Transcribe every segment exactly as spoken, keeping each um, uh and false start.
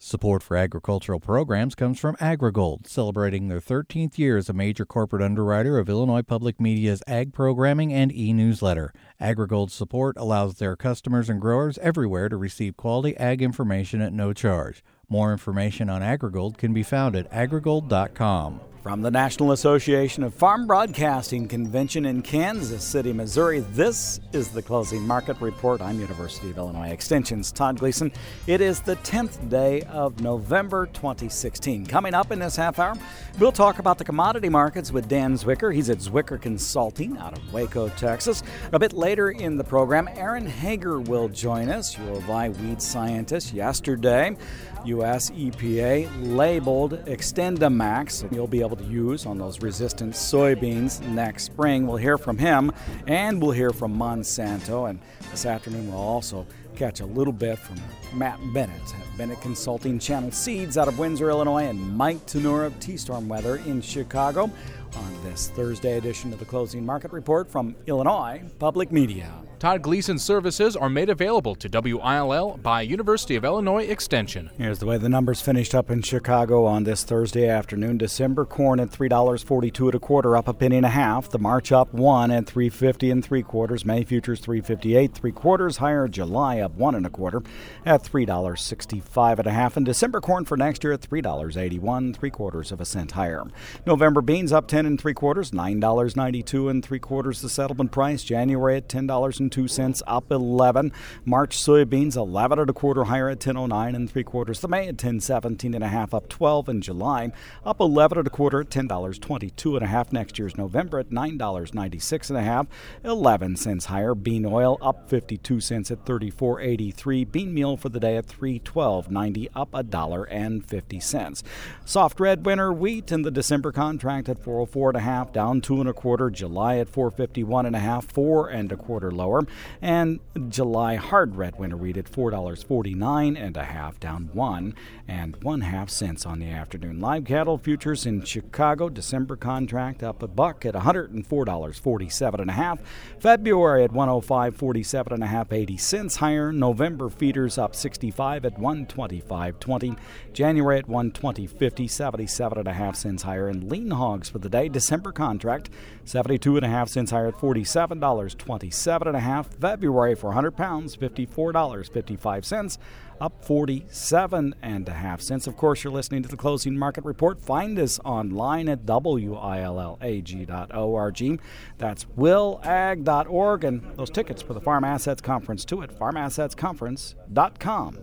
Support for agricultural programs comes from AgriGold, celebrating their thirteenth year as a major corporate underwriter of Illinois Public Media's ag programming and e-newsletter. AgriGold's support allows their customers and growers everywhere to receive quality ag information at no charge. More information on AgriGold can be found at agrigold dot com. From the National Association of Farm Broadcasting Convention in Kansas City, Missouri, this is the Closing Market Report. I'm University of Illinois Extension's Todd Gleason. It is the tenth day of November twenty sixteen. Coming up in this half hour, we'll talk about the commodity markets with Dan Zwicker. He's at Zwicker Consulting out of Waco, Texas. A bit later in the program, Aaron Hager will join us, U of I weed scientist. Yesterday, U S E P A labeled XtendiMax. You'll be able to use on those resistant soybeans next spring. We'll hear from him, and we'll hear from Monsanto. And this afternoon, we'll also catch a little bit from Matt Bennett at Bennett Consulting, Channel Seeds out of Windsor, Illinois, and Mike Tenor of T-Storm Weather in Chicago on this Thursday edition of the Closing Market Report from Illinois Public Media. Todd Gleason services are made available to W I L L by University of Illinois Extension. Here's the way the numbers finished up in Chicago on this Thursday afternoon. December corn at three dollars and forty-two cents and a quarter, up a penny and a half. The March up one at three fifty and three quarters. May futures three fifty-eight, three quarters higher. July up one and a quarter at three dollars and sixty-five and a half. And December corn for next year at three dollars and eighty-one, three quarters of a cent higher. November beans up ten and three quarters, nine dollars and ninety-two and three quarters the settlement price. January at ten dollars and two cents, up eleven. March soybeans eleven and a quarter higher at ten oh nine and three quarters. The May at ten seventeen and a half, up twelve. In July up eleven and a quarter at ten dollars and twenty-two and a half. Next year's November at nine dollars and ninety-six and a half, eleven cents higher. Bean oil up fifty-two cents at thirty-four eighty-three. Bean meal for the day at three twelve ninety, up a dollar and fifty cents. Soft red winter wheat in the December contract at four oh four and a half, down two and a quarter. July at four fifty-one and a half, four and a quarter lower. And July hard red winter wheat at four dollars and forty-nine and a half, down one and one half cents on the afternoon. Live cattle futures in Chicago, December contract up a buck at one hundred four dollars and forty-seven and a half. February at one oh five forty-seven and a half, eighty cents higher. November feeders up sixty-five at one twenty-five twenty. January at one twenty fifty, seventy-seven and a half cents higher. And lean hogs for the day, December contract seventy-two and a half cents higher at forty-seven dollars and twenty-seven and a half. February for one hundred pounds, fifty-four dollars and fifty-five cents, up forty-seven and a half cents. Of course, you're listening to the Closing Market Report. Find us online at W I L L A G dot org. That's will ag dot org, and those tickets for the Farm Assets Conference too at farm assets conference dot com.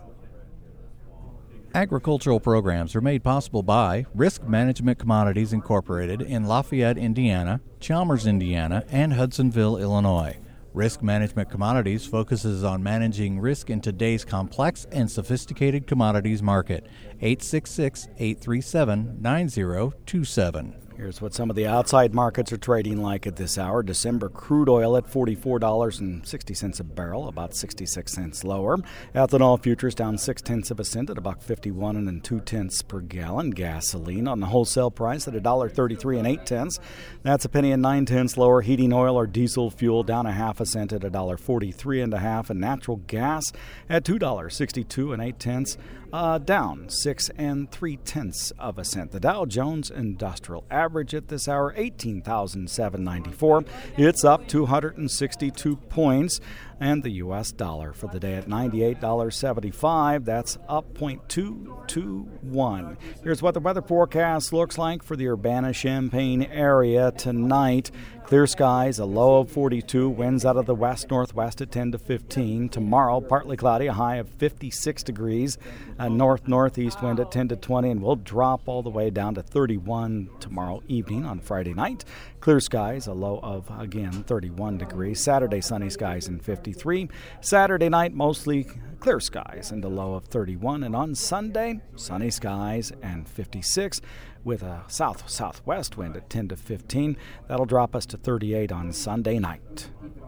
Agricultural programs are made possible by Risk Management Commodities Incorporated in Lafayette, Indiana, Chalmers, Indiana, and Hudsonville, Illinois. Risk Management Commodities focuses on managing risk in today's complex and sophisticated commodities market. eight six six, eight three seven, nine zero two seven. Here's what some of the outside markets are trading like at this hour. December crude oil at forty-four dollars and sixty cents a barrel, about sixty-six cents lower. Ethanol futures down six tenths of a cent at a buck fifty-one and two tenths per gallon. Gasoline on the wholesale price at a dollar thirty-three and eight tenths. That's a penny and nine tenths lower. Heating oil or diesel fuel down a half a cent at a dollar forty-three and a half, and natural gas at two dollars sixty-two and eight tenths. Uh, down six and three tenths of a cent. The Dow Jones Industrial Average at this hour, eighteen thousand seven hundred ninety-four. It's up two hundred sixty-two points. And the U S dollar for the day at ninety-eight dollars and seventy-five cents. That's up zero point two two one. Here's what the weather forecast looks like for the Urbana-Champaign area tonight. Clear skies, a low of forty-two, winds out of the west-northwest at ten to fifteen. Tomorrow, partly cloudy, a high of fifty-six degrees. A north-northeast wind at ten to twenty, and we'll drop all the way down to thirty-one tomorrow evening on Friday night. Clear skies, a low of, again, thirty-one degrees. Saturday, sunny skies and fifty-three. Saturday night, mostly clear skies and a low of thirty-one. And on Sunday, sunny skies and fifty-six with a south-southwest wind at ten to fifteen. That'll drop us to thirty-eight on Sunday night.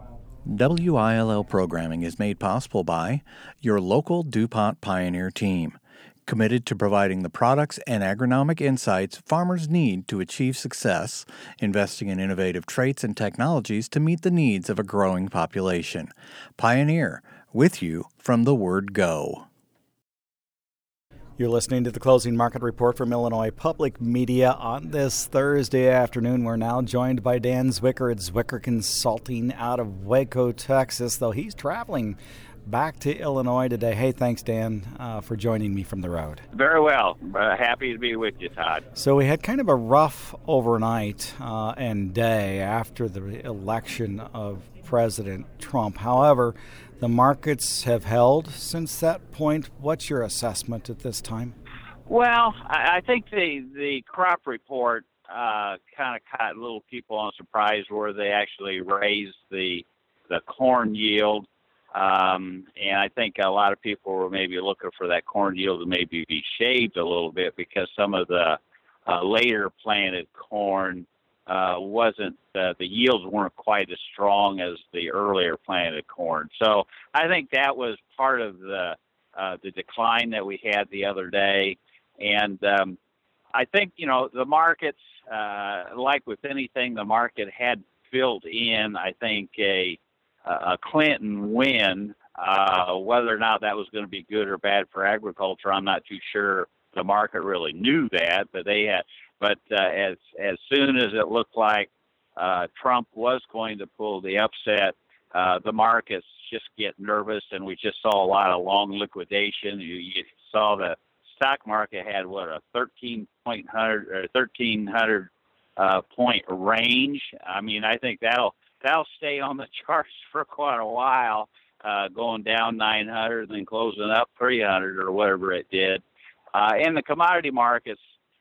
W I L L programming is made possible by your local DuPont Pioneer team, committed to providing the products and agronomic insights farmers need to achieve success, investing in innovative traits and technologies to meet the needs of a growing population. Pioneer, with you from the word go. You're listening to the Closing Market Report from Illinois Public Media on this Thursday afternoon. We're now joined by Dan Zwicker at Zwicker Consulting out of Waco, Texas, though he's traveling back to Illinois today. Hey, thanks, Dan, uh, for joining me from the road. Very well. Uh, happy to be with you, Todd. So we had kind of a rough overnight uh, and day after the election of President Trump. However, the markets have held since that point. What's your assessment at this time? Well, I, I think the, the crop report uh, kind of caught little people on surprise where they actually raised the the corn yield. Um, and I think a lot of people were maybe looking for that corn yield to maybe be shaved a little bit because some of the uh, later planted corn uh, wasn't, uh, the yields weren't quite as strong as the earlier planted corn. So I think that was part of the, uh, the decline that we had the other day. And um, I think, you know, the markets, uh, like with anything, the market had built in, I think, a a Clinton win. Uh, whether or not that was going to be good or bad for agriculture, I'm not too sure. The market really knew that, but they had. But uh, as as soon as it looked like uh, Trump was going to pull the upset, uh, the markets just get nervous, and we just saw a lot of long liquidation. You, you saw the stock market had what a thirteen point hundred or thirteen hundred uh, point range. I mean, I think that'll. That'll stay on the charts for quite a while, uh, going down nine hundred and then closing up three hundred or whatever it did. Uh, in the commodity markets,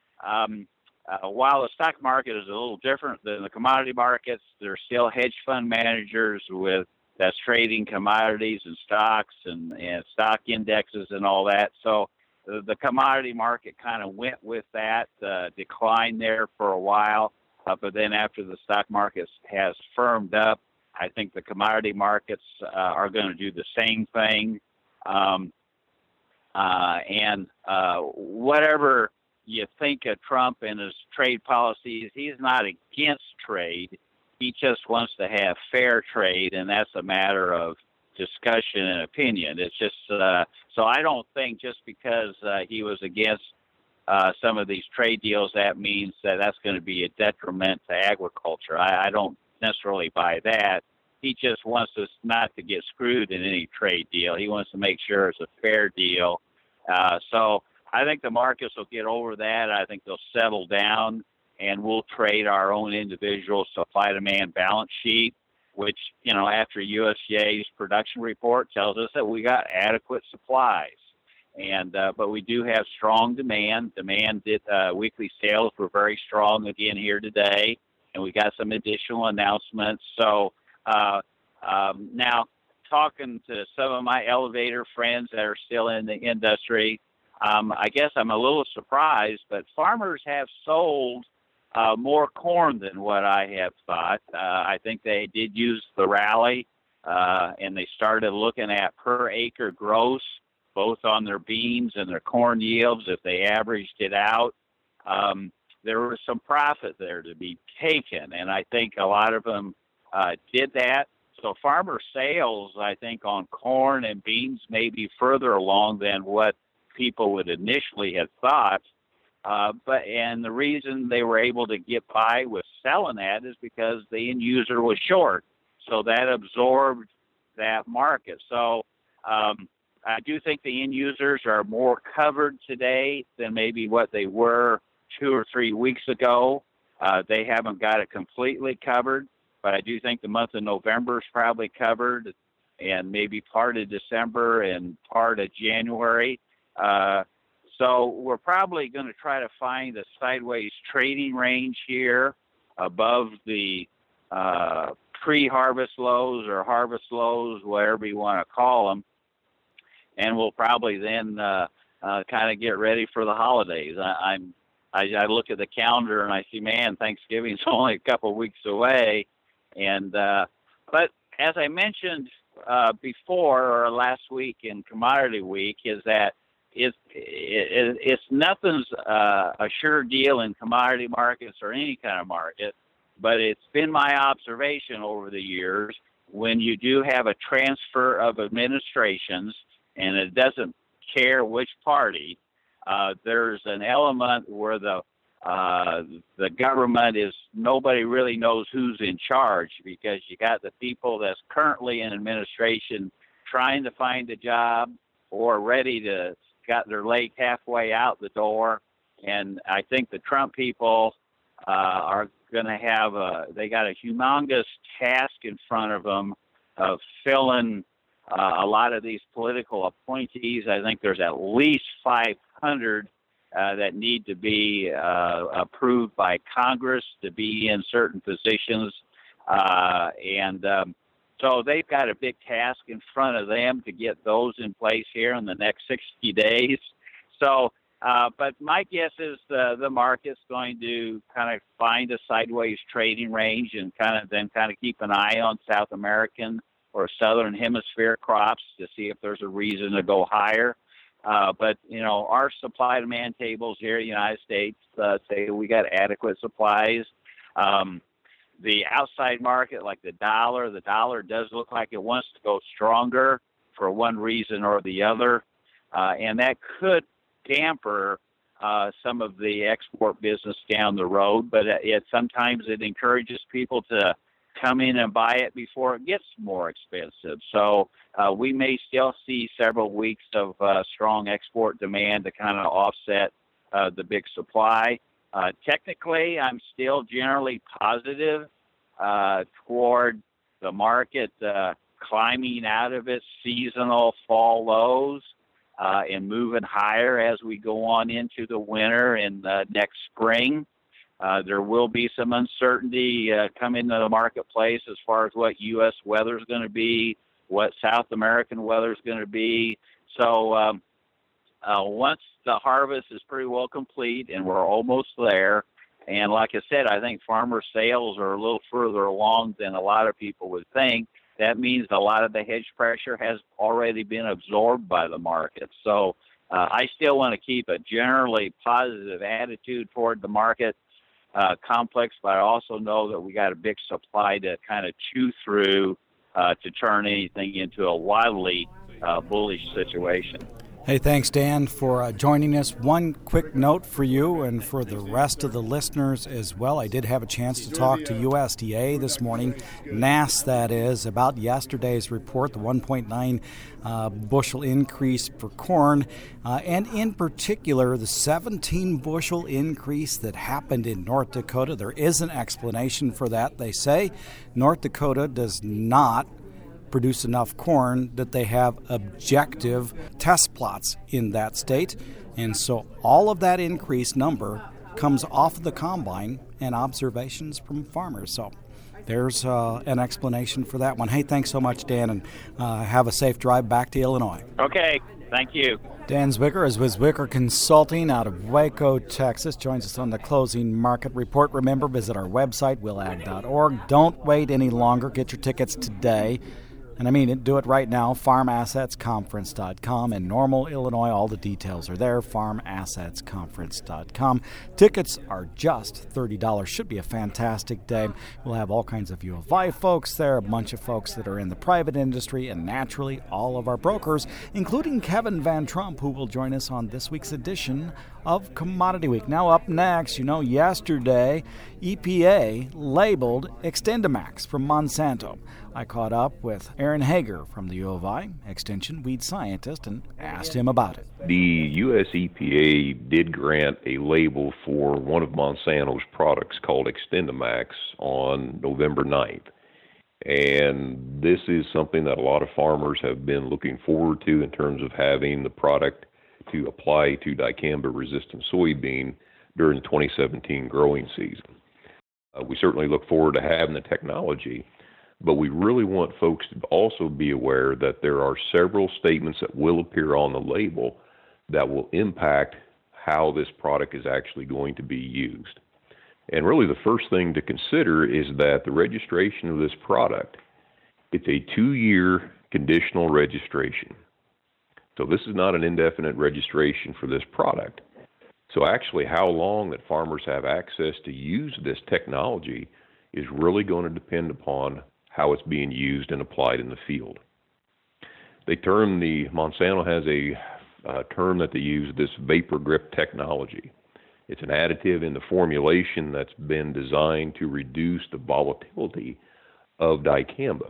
um, uh, while the stock market is a little different than the commodity markets, there's still hedge fund managers with that's trading commodities and stocks and, and stock indexes and all that. So the, the commodity market kind of went with that uh, decline there for a while. Uh, but then after the stock market has firmed up, I think the commodity markets uh, are going to do the same thing. Um, uh, and uh, whatever you think of Trump and his trade policies, he's not against trade. He just wants to have fair trade, and that's a matter of discussion and opinion. It's just uh, so I don't think just because uh, he was against Uh, some of these trade deals, that means that that's going to be a detriment to agriculture. I, I don't necessarily buy that. He just wants us not to get screwed in any trade deal. He wants to make sure it's a fair deal. Uh, so I think the markets will get over that. I think they'll settle down, and we'll trade our own individual supply-demand balance sheet, which, you know, after U S D A's production report tells us that we got adequate supplies. And uh, but we do have strong demand. Demand did uh, weekly sales were very strong again here today, and we got some additional announcements. So uh, um, now, talking to some of my elevator friends that are still in the industry, um, I guess I'm a little surprised, but farmers have sold uh, more corn than what I have thought. Uh, I think they did use the rally, uh, and they started looking at per acre gross, both on their beans and their corn yields. If they averaged it out, um, there was some profit there to be taken, and I think a lot of them uh, did that. So farmer sales, I think, on corn and beans may be further along than what people would initially have thought. Uh, but and the reason they were able to get by with selling that is because the end user was short, so that absorbed that market. So um, I do think the end users are more covered today than maybe what they were two or three weeks ago. Uh, they haven't got it completely covered, but I do think the month of November is probably covered, and maybe part of December and part of January. Uh, so we're probably going to try to find a sideways trading range here above the uh, pre-harvest lows or harvest lows, whatever you want to call them. And we'll probably then uh, uh, kind of get ready for the holidays. I, I'm, I, I look at the calendar and I see, man, Thanksgiving's only a couple of weeks away. And uh, but as I mentioned uh, before or last week in Commodity Week, is that it's it, it's nothing's uh, a sure deal in commodity markets or any kind of market. But it's been my observation over the years when you do have a transfer of administrations, and it doesn't care which party, uh, there's an element where the uh, the government is, nobody really knows who's in charge, because you got the people that's currently in administration trying to find a job or ready to, got their leg halfway out the door. And I think the Trump people uh, are going to have a, they got a humongous task in front of them of filling uh, a lot of these political appointees. I think there's at least five hundred uh, that need to be uh, approved by Congress to be in certain positions. Uh, and um, so they've got a big task in front of them to get those in place here in the next sixty days. So, uh, but my guess is the, the market's going to kind of find a sideways trading range and kind of then kind of keep an eye on South American or Southern Hemisphere crops to see if there's a reason to go higher. Uh, but, you know, our supply-demand tables here in the United States uh, say we got adequate supplies. Um, the outside market, like the dollar, the dollar does look like it wants to go stronger for one reason or the other. Uh, and that could damper uh, some of the export business down the road, but it sometimes it encourages people to come in and buy it before it gets more expensive. So uh, we may still see several weeks of uh, strong export demand to kind of offset uh, the big supply. Uh, technically, I'm still generally positive uh, toward the market uh, climbing out of its seasonal fall lows uh, and moving higher as we go on into the winter and uh, next spring. Uh, there will be some uncertainty uh, come into the marketplace as far as what U S weather is going to be, what South American weather is going to be. So um, uh, once the harvest is pretty well complete, and we're almost there, and like I said, I think farmer sales are a little further along than a lot of people would think. That means a lot of the hedge pressure has already been absorbed by the market. So uh, I still want to keep a generally positive attitude toward the market uh, complex, but I also know that we got a big supply to kind of chew through uh, to turn anything into a wildly uh, bullish situation. Hey, thanks, Dan, for uh, joining us. One quick note for you and for the rest of the listeners as well. I did have a chance to talk to U S D A this morning, N A S that is, about yesterday's report, the one point nine uh, bushel increase for corn, uh, and in particular, the seventeen bushel increase that happened in North Dakota. There is an explanation for that. They say North Dakota does not produce enough corn that they have objective test plots in that state. And so all of that increased number comes off of the combine and observations from farmers. So there's uh, an explanation for that one. Hey, thanks so much, Dan, and uh, have a safe drive back to Illinois. Okay, thank you. Dan Zwicker is with Zwicker Consulting out of Waco, Texas. Joins us on the Closing Market Report. Remember, visit our website, will ag dot org. Don't wait any longer. Get your tickets today. And I mean it, do it right now, farm assets conference dot com. In Normal, Illinois, all the details are there, farm assets conference dot com. Tickets are just thirty dollars. Should be a fantastic day. We'll have all kinds of U of I folks there, a bunch of folks that are in the private industry, and naturally all of our brokers, including Kevin Van Trump, who will join us on this week's edition of Commodity Week. Now up next, you know, yesterday, E P A labeled XtendiMax from Monsanto. I caught up with Aaron Hager from the U of I, Extension weed scientist, and asked him about it. The U S E P A did grant a label for one of Monsanto's products called XtendiMax on November ninth. And this is something that a lot of farmers have been looking forward to in terms of having the product to apply to dicamba-resistant soybean during the twenty seventeen growing season. Uh, we certainly look forward to having the technology, but we really want folks to also be aware that there are several statements that will appear on the label that will impact how this product is actually going to be used. And really the first thing to consider is that the registration of this product, it's a two-year conditional registration. So this is not an indefinite registration for this product. So actually how long that farmers have access to use this technology is really going to depend upon how it's being used and applied in the field. They term the, Monsanto has a uh, term that they use, this vapor grip technology. It's an additive in the formulation that's been designed to reduce the volatility of dicamba.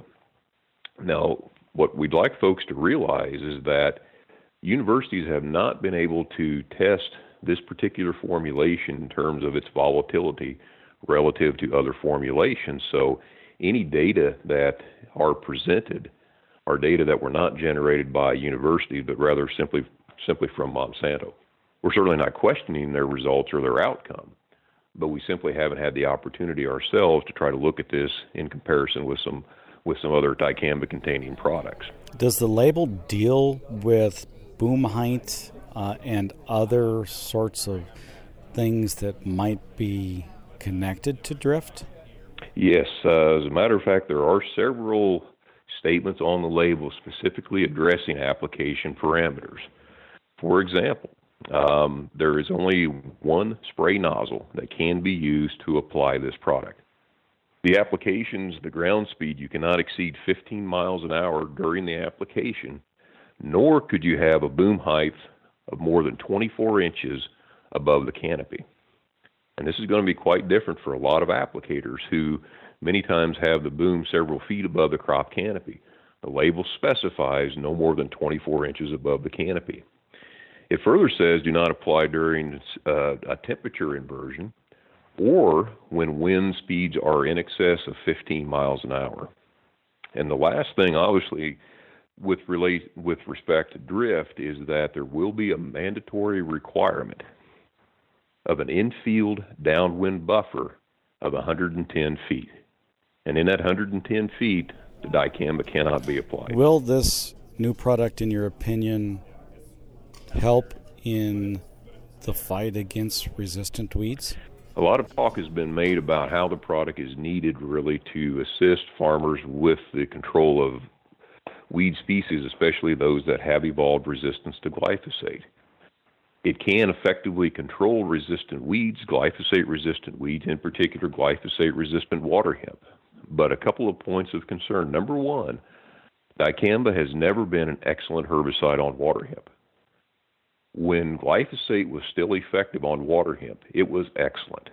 Now, what we'd like folks to realize is that universities have not been able to test this particular formulation in terms of its volatility relative to other formulations. So any data that are presented are data that were not generated by universities, but rather simply simply from Monsanto. We're certainly not questioning their results or their outcome, but we simply haven't had the opportunity ourselves to try to look at this in comparison with some with some other dicamba-containing products. Does the label deal with boom height uh, and other sorts of things that might be connected to drift? Yes. Uh, as a matter of fact, there are several statements on the label specifically addressing application parameters. For example, um, there is only one spray nozzle that can be used to apply this product. The applications, the ground speed, you cannot exceed fifteen miles an hour during the application, nor could you have a boom height of more than twenty-four inches above the canopy. And this is going to be quite different for a lot of applicators who many times have the boom several feet above the crop canopy. The label specifies no more than twenty-four inches above the canopy. It further says do not apply during uh, a temperature inversion or when wind speeds are in excess of fifteen miles an hour. And the last thing, obviously, with relate with respect to drift is that there will be a mandatory requirement of an infield downwind buffer of one hundred ten feet. And in that one hundred ten feet, the dicamba cannot be applied. Will this new product, in your opinion, help in the fight against resistant weeds? A lot of talk has been made about how the product is needed really to assist farmers with the control of weed species, especially those that have evolved resistance to glyphosate. It can effectively control resistant weeds, glyphosate-resistant weeds, in particular glyphosate-resistant water hemp. But a couple of points of concern. Number one, dicamba has never been an excellent herbicide on water hemp. When glyphosate was still effective on water hemp, it was excellent.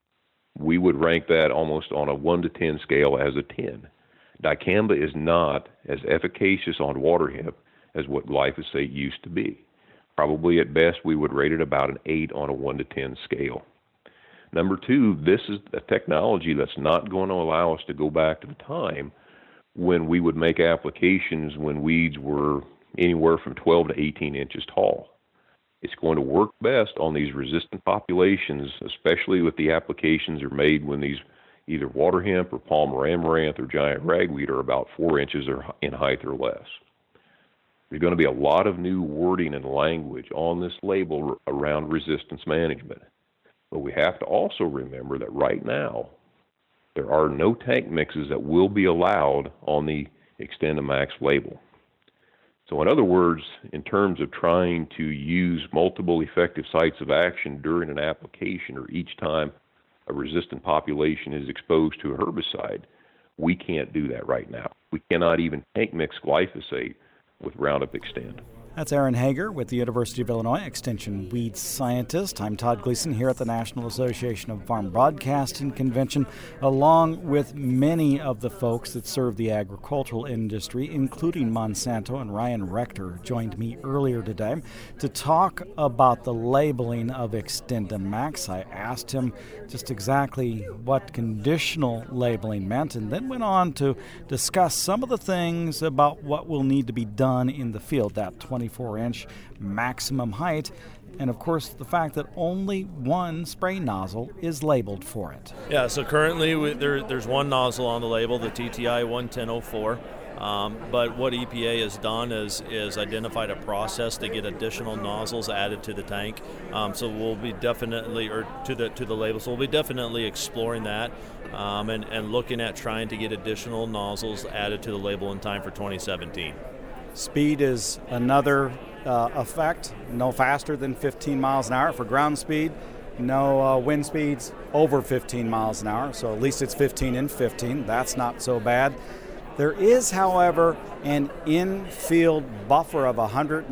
We would rank that almost on a one to ten scale as a ten. Dicamba is not as efficacious on water hemp as what glyphosate used to be. Probably at best we would rate it about an eight on a one to ten scale. Number two, this is a technology that's not going to allow us to go back to the time when we would make applications when weeds were anywhere from twelve to eighteen inches tall. It's going to work best on these resistant populations, especially if the applications are made when these either water hemp or palmer amaranth or giant ragweed are about four inches or in height or less. There's going to be a lot of new wording and language on this label around resistance management. But we have to also remember that right now, there are no tank mixes that will be allowed on the XtendiMax label. So in other words, in terms of trying to use multiple effective sites of action during an application or each time a resistant population is exposed to a herbicide, we can't do that right now. We cannot even tank mix glyphosate with Roundup Xtend. That's Aaron Hager with the University of Illinois Extension Weed Scientist. I'm Todd Gleason here at the National Association of Farm Broadcasting Convention, along with many of the folks that serve the agricultural industry, including Monsanto, and Ryan Rector joined me earlier today to talk about the labeling of XtendiMax. I asked him just exactly what conditional labeling meant, and then went on to discuss some of the things about what will need to be done in the field, that twenty-four inch maximum height, and of course the fact that only one spray nozzle is labeled for it. Yeah, so currently we, there, there's one nozzle on the label, the T T I one ten oh four. Um, but what E P A has done is is identified a process to get additional nozzles added to the tank. Um, so we'll be definitely, or to the to the label. So we'll be definitely exploring that um, and and looking at trying to get additional nozzles added to the label in time for twenty seventeen. Speed is another uh, effect. No faster than fifteen miles an hour for ground speed. No uh, wind speeds over fifteen miles an hour. So at least it's fifteen and fifteen. That's not so bad. There is, however, an infield buffer of one hundred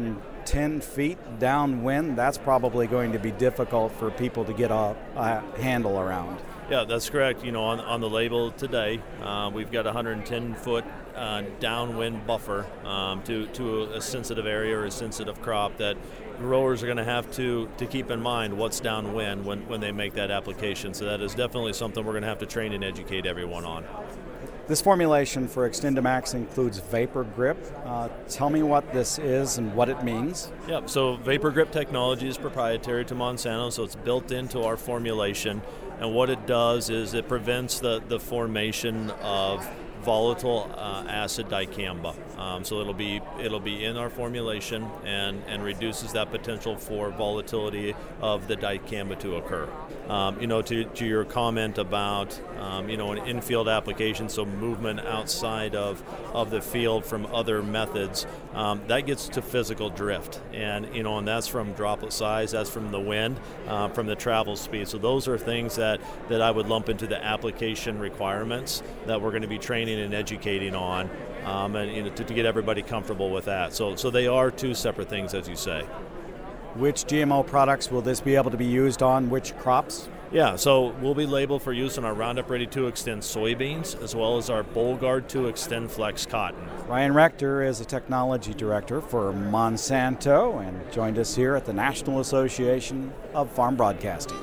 ten feet downwind. That's probably going to be difficult for people to get a, a handle around. Yeah, that's correct. You know, on, on the label today, uh, we've got a one hundred ten foot uh, downwind buffer um, to, to a sensitive area or a sensitive crop that growers are going to have to, to keep in mind what's downwind when, when they make that application. So that is definitely something we're going to have to train and educate everyone on. This formulation for XtendiMax includes Vapor Grip. Uh, tell me what this is and what it means. Yep, so Vapor Grip technology is proprietary to Monsanto, so it's built into our formulation. And what it does is it prevents the, the formation of volatile uh, acid dicamba. Um, so it'll be it'll be in our formulation and, and reduces that potential for volatility of the dicamba to occur. Um, you know, to, to your comment about um, you know an infield application, so movement outside of of the field from other methods, um, that gets to physical drift, and you know, and that's from droplet size, that's from the wind, uh, from the travel speed. So those are things that that I would lump into the application requirements that we're going to be training and educating on, um, and you know, to, to get everybody comfortable with that. So, so they are two separate things, as you say. Which G M O products will this be able to be used on which crops? Yeah, so we'll be labeled for use on our Roundup Ready two Xtend soybeans, as well as our Bollgard two Xtend Flex cotton. Ryan Rector is a technology director for Monsanto and joined us here at the National Association of Farm Broadcasting.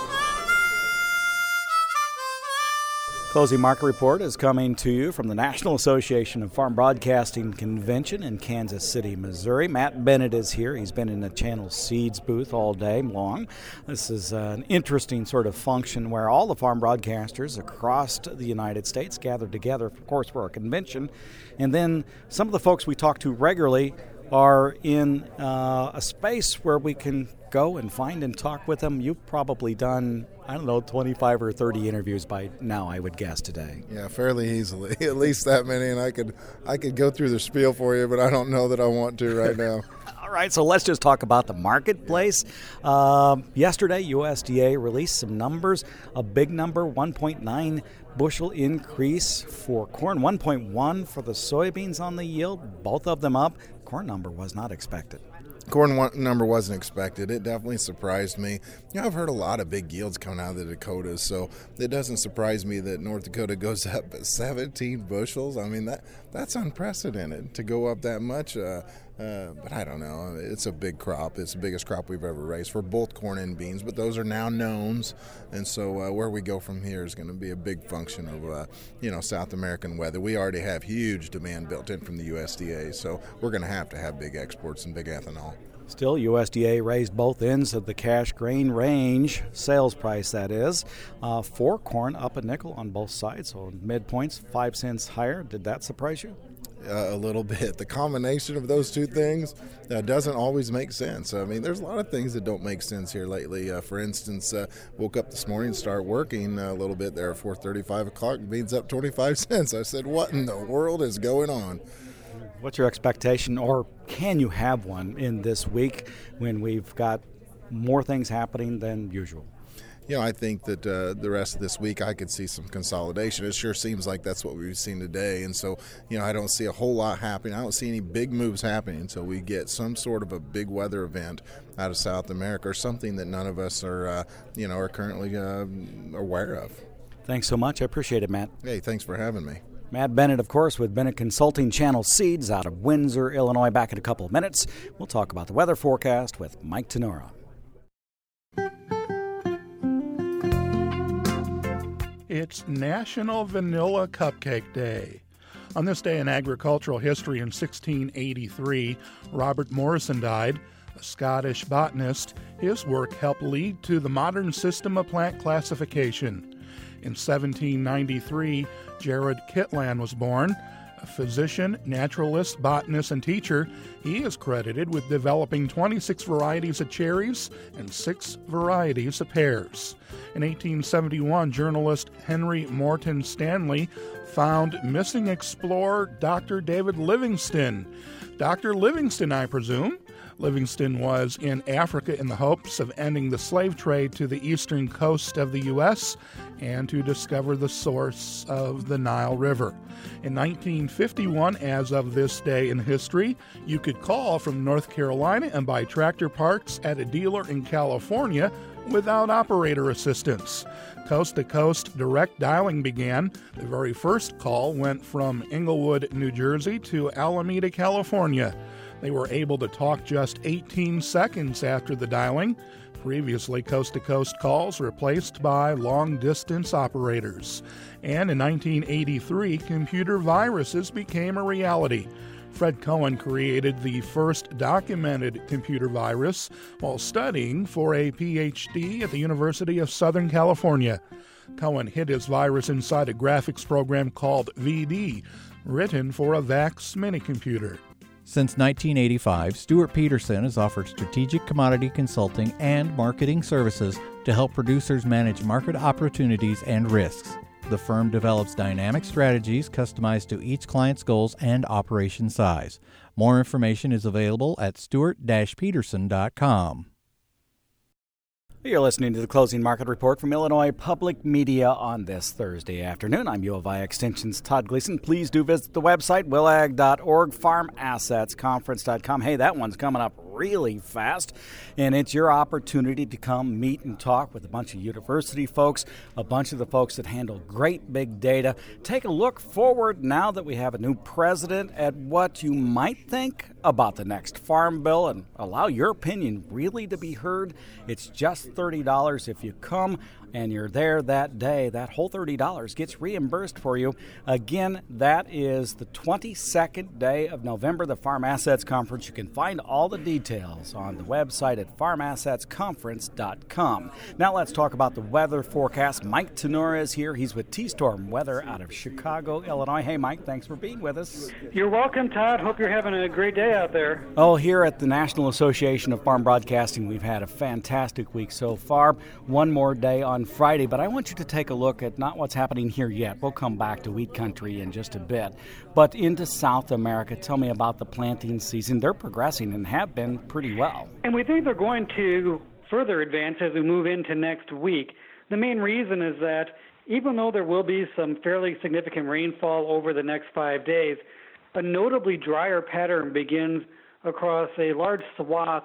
Closing Market Report is coming to you from the National Association of Farm Broadcasting Convention in Kansas City, Missouri. Matt Bennett is here. He's been in the Channel Seeds booth all day long. This is an interesting sort of function where all the farm broadcasters across the United States gather together, of course, for a convention. And then some of the folks we talk to regularly are in uh, a space where we can go and find and talk with them. You've probably done, I don't know, twenty-five or thirty interviews by now, I would guess, today. Yeah, fairly easily. At least that many, and I could I could go through the spiel for you, but I don't know that I want to right now. All right, so let's just talk about the marketplace. Um, yesterday, U S D A released some numbers, a big number, one point nine bushel increase for corn, one point one for the soybeans on the yield, both of them up. Corn number was not expected. Corn one number wasn't expected. It definitely surprised me. You know, I've heard a lot of big yields coming out of the Dakotas, so it doesn't surprise me that North Dakota goes up seventeen bushels. I mean, that that's unprecedented to go up that much. Uh, uh, but I don't know. It's a big crop. It's the biggest crop we've ever raised for both corn and beans, but those are now knowns. And so uh, where we go from here is going to be a big function of, uh, you know, South American weather. We already have huge demand built in from the U S D A, so we're going to have to have big exports and big ethanol. Still, U S D A raised both ends of the cash grain range, sales price that is, uh, for corn up a nickel on both sides, so midpoints five cents higher. Did that surprise you? Uh, a little bit. The combination of those two things uh, doesn't always make sense. I mean, there's a lot of things that don't make sense here lately. Uh, for instance, uh, woke up this morning, start working a little bit there at four thirty, five o'clock, beans up twenty-five cents. I said, what in the world is going on? What's your expectation, or can you have one in this week when we've got more things happening than usual? You know, I think that uh, the rest of this week I could see some consolidation. It sure seems like that's what we've seen today. And so, you know, I don't see a whole lot happening. I don't see any big moves happening until we get some sort of a big weather event out of South America or something that none of us are, uh, you know, are currently uh, aware of. Thanks so much. I appreciate it, Matt. Hey, thanks for having me. Matt Bennett, of course, with Bennett Consulting, Channel Seeds out of Windsor, Illinois. Back in a couple of minutes, we'll talk about the weather forecast with Mike Tenora. It's National Vanilla Cupcake Day. On this day in agricultural history in sixteen eighty-three, Robert Morrison died, a Scottish botanist. His work helped lead to the modern system of plant classification. In seventeen ninety-three, Jared Kitland was born. A physician, naturalist, botanist, and teacher, he is credited with developing twenty-six varieties of cherries and six varieties of pears. In eighteen seventy-one, journalist Henry Morton Stanley found missing explorer Doctor David Livingstone. Doctor Livingstone, I presume. Livingston was in Africa in the hopes of ending the slave trade to the eastern coast of the U S and to discover the source of the Nile River. In nineteen fifty-one, as of this day in history, you could call from North Carolina and buy tractor parts at a dealer in California without operator assistance. Coast-to-coast direct dialing began. The very first call went from Englewood, New Jersey to Alameda, California. They were able to talk just eighteen seconds after the dialing. Previously, coast-to-coast calls replaced by long-distance operators. And in nineteen eighty-three, computer viruses became a reality. Fred Cohen created the first documented computer virus while studying for a P H D at the University of Southern California. Cohen hid his virus inside a graphics program called V D, written for a VAX minicomputer. Since nineteen eighty-five, Stuart Peterson has offered strategic commodity consulting and marketing services to help producers manage market opportunities and risks. The firm develops dynamic strategies customized to each client's goals and operation size. More information is available at stuart dash peterson dot com. You're listening to the Closing Market Report from Illinois Public Media on this Thursday afternoon. I'm U of I Extension's Todd Gleason. Please do visit the website, will ag dot org, farm assets conference dot com. Hey, that one's coming up really fast, and it's your opportunity to come meet and talk with a bunch of university folks, a bunch of the folks that handle great big data. Take a look forward now that we have a new president at what you might think about the next farm bill and allow your opinion really to be heard. It's just thirty dollars if you come and you're there that day. That whole thirty dollars gets reimbursed for you. Again, that is the twenty-second day of November, the Farm Assets Conference. You can find all the details on the website at farm assets conference dot com. Now let's talk about the weather forecast. Mike Tenora is here. He's with T-Storm Weather out of Chicago, Illinois. Hey, Mike, thanks for being with us. You're welcome, Todd. Hope you're having a great day out there. Oh, here at the National Association of Farm Broadcasting, we've had a fantastic week so far. One more day on Friday, but I want you to take a look at not what's happening here yet. We'll come back to wheat country in just a bit, but into South America. Tell me about the planting season. They're progressing and have been pretty well. And we think they're going to further advance as we move into next week. The main reason is that even though there will be some fairly significant rainfall over the next five days, a notably drier pattern begins across a large swath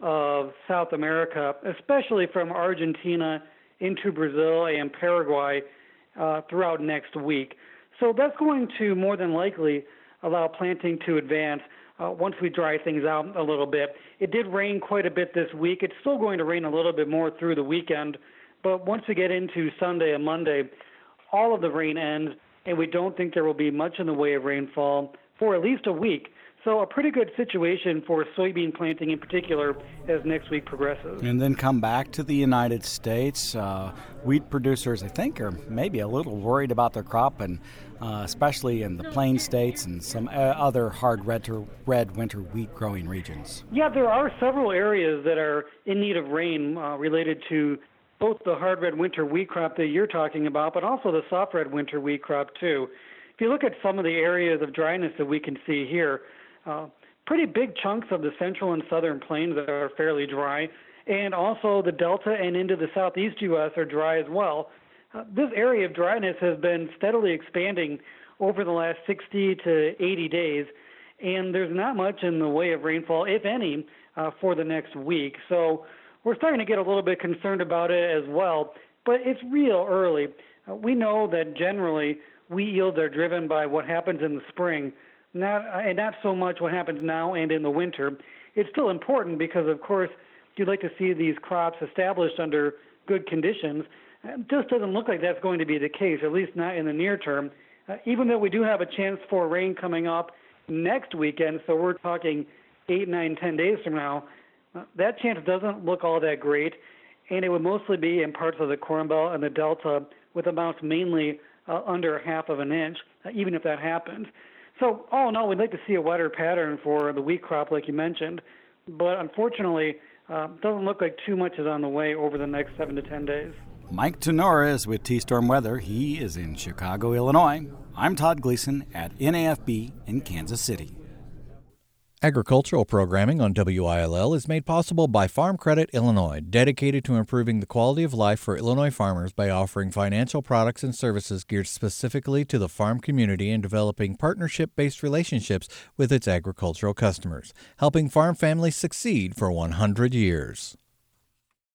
of South America, especially from Argentina into Brazil and Paraguay uh, throughout next week. So that's going to more than likely allow planting to advance uh, once we dry things out a little bit. It did rain quite a bit this week. It's still going to rain a little bit more through the weekend, but once we get into Sunday and Monday, all of the rain ends, and we don't think there will be much in the way of rainfall for at least a week. So a pretty good situation for soybean planting in particular as next week progresses. And then come back to the United States. Uh, wheat producers, I think, are maybe a little worried about their crop, and uh, especially in the plain states and some uh, other hard red, red winter wheat growing regions. Yeah, there are several areas that are in need of rain uh, related to both the hard red winter wheat crop that you're talking about, but also the soft red winter wheat crop too. If you look at some of the areas of dryness that we can see here, Uh, pretty big chunks of the central and southern plains that are fairly dry, and also the Delta and into the southeast U S are dry as well. Uh, this area of dryness has been steadily expanding over the last sixty to eighty days, and there's not much in the way of rainfall, if any, uh, for the next week. So we're starting to get a little bit concerned about it as well, but it's real early. Uh, we know that generally wheat yields are driven by what happens in the spring, Not, and not so much what happens now and in the winter. It's still important because, of course, you'd like to see these crops established under good conditions. It just doesn't look like that's going to be the case, at least not in the near term. Uh, even though we do have a chance for rain coming up next weekend, so we're talking eight, nine, ten days from now, uh, that chance doesn't look all that great, and it would mostly be in parts of the Corn Belt and the Delta with amounts mainly uh, under half of an inch, uh, even if that happens. So all in all, we'd like to see a wetter pattern for the wheat crop, like you mentioned, but unfortunately, uh, doesn't look like too much is on the way over the next seven to ten days. Mike Tenora is with T-Storm Weather. He is in Chicago, Illinois. I'm Todd Gleason at N A F B in Kansas City. Agricultural programming on W I L L is made possible by Farm Credit Illinois, dedicated to improving the quality of life for Illinois farmers by offering financial products and services geared specifically to the farm community and developing partnership-based relationships with its agricultural customers, helping farm families succeed for one hundred years.